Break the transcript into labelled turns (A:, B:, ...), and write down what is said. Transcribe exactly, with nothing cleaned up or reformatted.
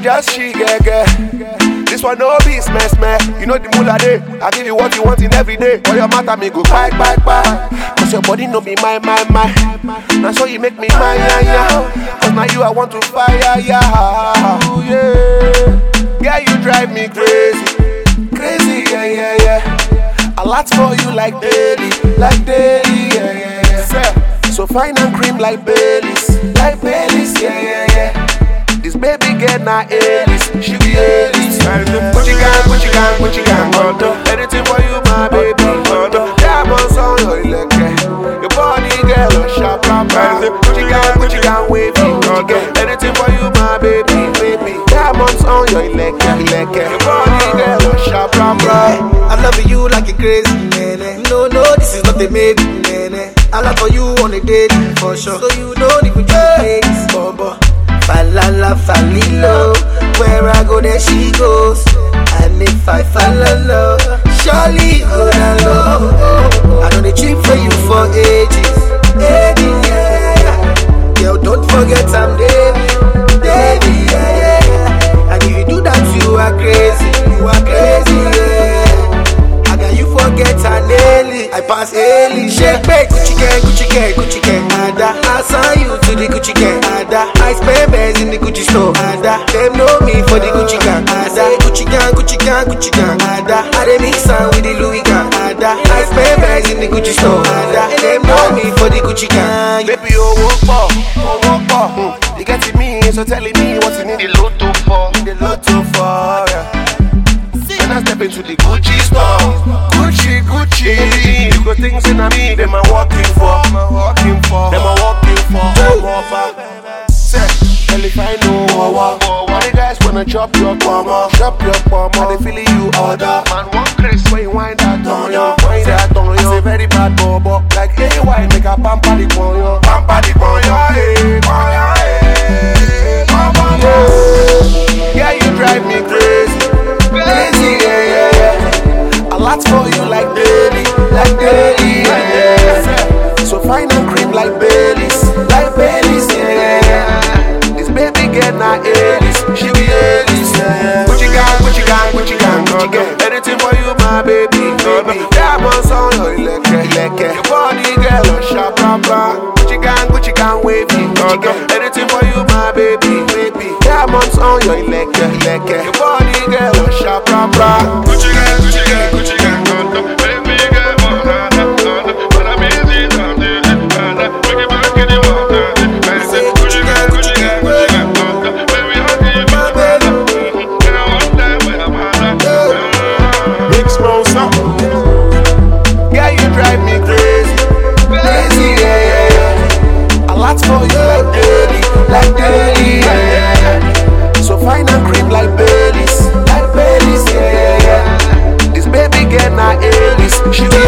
A: just she get get. This one no be smash man. You know the moolah day. I give you what you want in every day. For your matter me go bye bye bye. Cause your body no be my my my. Now so you make me my yeah yeah. Cause now you I want to fire yeah. Ooh, yeah. Yeah you drive me crazy. Crazy yeah yeah yeah. A lot for you like daily. Like daily yeah yeah yeah. So fine and cream like Baileys. Like Baileys yeah yeah yeah. This baby get na Alice, she be Alice. Gucci gang, Gucci gang, Gucci gang, Mondo. Anything for you, my baby, Mondo. Diamonds on your leg, your body girl, a sharp rapper. Gucci gang, Gucci gang, wavy, Mondo. Anything for you, my baby, baby. Diamonds on your leg, leg, your body girl, a sharp rapper.
B: I love you like you crazy, nene. No, no, this is not a maybe, nene. I love for you on a date, for sure. So you don't even just ladies, bobo. Falala, falilo, where I go there she goes. And if I fall in love, surely go down low. I know they cheap for you for ages, ages, yeah. Girl, don't forget I'm David, David, yeah, yeah. And if you do that, you are crazy, you are crazy, yeah. How can you forget Aneli? I pass Eli. Shake back, Gucci gang, Gucci gang, Gucci gang. Ada, I sign you to the Gucci gang. Ada, I spend bands in the Gucci store. Ada, them know me for the Gucci gang. Ada, Gucci gang, Gucci gang, Gucci gang. Ada, I dey mix am with the Louis gang. Ada, I spend bands in the Gucci store. Ada, them know me for the Gucci gang.
A: Baby, oh walk for, oh walk for. Mm. You getting me, so telling me what you need the lotto for, the lotto for. Yeah. When I step into the Gucci store, Gucci, Gucci. You got things in me, them I'm walking for, walking for, them I'm walking for. Say, tell if I know what, why the guys wanna chop your palma, chop your palma. They feeling you order, man. One Chris, when you wind that on you, wind that on you. I say very bad bobo, like hey, why make a pampa the ponyo, pampa the ponyo, hey, ponyo, hey, pampa the. Yeah, you drive me crazy. Crazy, yeah, yeah, yeah. A lot for you like daily, like daily, yeah, yeah. So fine and cream like Baileys, like Baileys, yeah, yeah. This baby get na Alice, she be Alice, yeah. Gucci gang, Gucci gang, Gucci gang, Gucci gang. Anything for you, my baby, baby. Diamonds on your leg, leg, your body girl, a sharp rapper. Gucci gang, Gucci gang, wavy, Gucci gang. Anything for you, my baby, baby. Diamonds on your leg, leg, your body girl, a sharp rapper.
C: Gucci gang, Gucci gang, Gucci gang, Mondo. Baby girl, Mondo, Mondo. But I'm easy down there, Mondo. Make it back in the water. Gucci gang, Gucci gang, Gucci gang, Mondo. Baby, I need my Mondo. And I want that when I'm Mondo.
A: Big smoke, yeah, you drive me crazy, crazy, yeah, yeah, yeah. A lot for you like daily, like daily, yeah, yeah, yeah. So fine and cream like Baileys, like Baileys, yeah, yeah, yeah. This baby get na Alice, she be